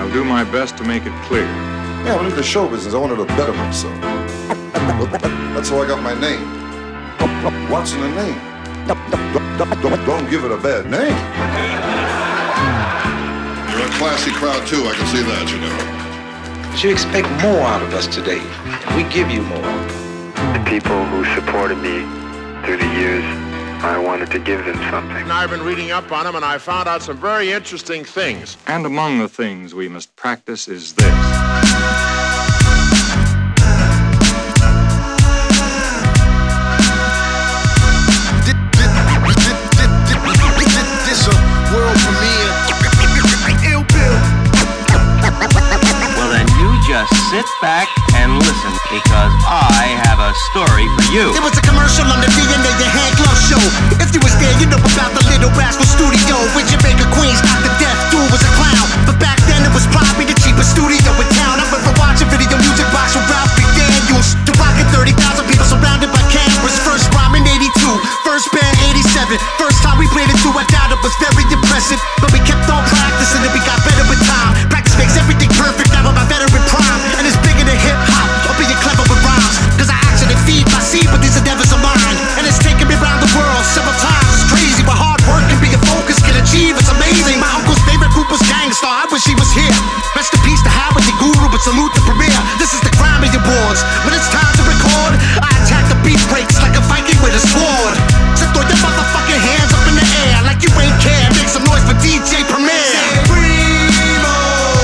I'll do my best to make it clear. Yeah, I went into show business. I wanted to better myself. That's how I got my name. What's in the name? Don't give it a bad name. You're a classy crowd, too. I can see that, you know. But you expect more out of us today. We give you more. The people who supported me through the years, I wanted to give them something. I've been reading up on them, and I found out some very interesting things. And among the things we must practice is this. This a world premiere. Ill Bill. Well, then you just sit back and listen, because I have a story for you. There was a commercial on the DNA your hand glove show. If you was there, you know about the Little Rascal Studio. With Jamaica Queens, Dr. Death, dude was a clown. But back then it was probably the cheapest studio in town. I went for watching video music box with Ralph McDaniels. To rockin' 30,000 people surrounded by cameras. First rhyme in 82, first band 87. First time we played it through, I doubt it was very impressive. But we kept on practicing and we got better with time. Practice makes everything perfect, now I'm a veteran prime. And it's bigger than hip-hop, or being clever with rhymes. Cause I actually feed my seed with these endeavors of mine. And it's taken me around the world several times. It's crazy, but hard work and being focused can achieve. It's amazing. My uncle's favorite group was Gangstar, I wish he was here. Rest in peace to Howard the Guru, but salute the premiere. This is the Grammy Awards. When it's time to record, I attack the beat breaks like a Viking with a sword. So throw your motherfucking hands up in the air like you ain't care. Make some noise for DJ Premier. Primo.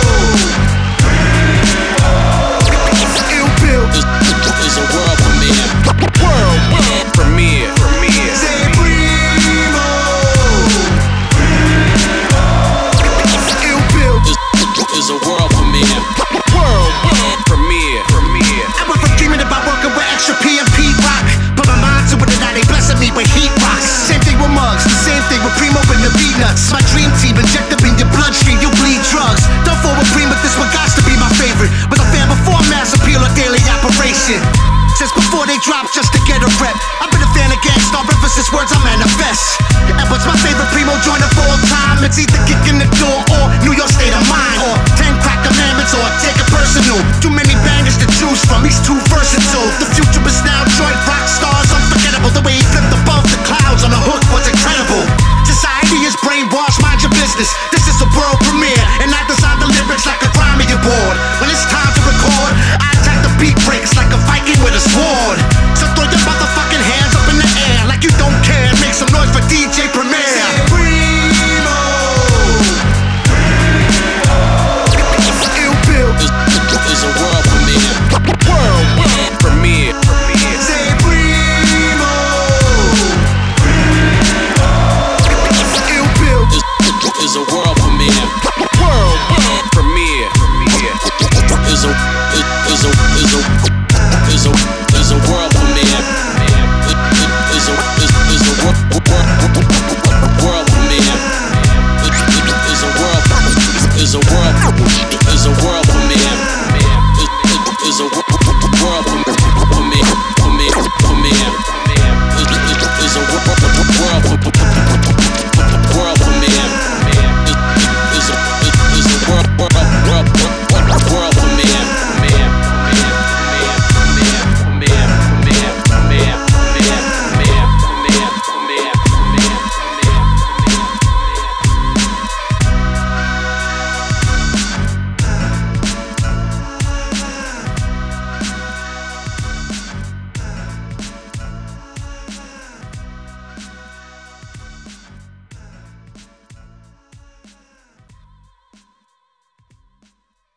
Ill Bill is a world premiere. World premiere. Say Primo. Ill Bill is a world premiere. World premiere. I went from dreaming about working with Extra P and Pete Rock. Put my mind to it and now they blessing me with heat rocks. Same thing with Muggs, the same thing with Primo and the Peanuts. My dream team injected in your bloodstream, you bleed drugs. Don't fall with Primo, this one got to be my favorite. Was a fan before Mass Appeal or Daily Operation. Since before they dropped just to get a rep. I've been a fan of Gangstar ever since words I manifest. And what's my favorite Primo joint of all time? It's either Kick in the Door or New York State of Mind, or 10 Crack Commandments, or Take It Personal. Too many bangers to choose from, he's too versatile. The future is now joint rock stars, unforgettable. The way he flipped above the clouds on a hook was incredible. Society is brainwashed, mind your business.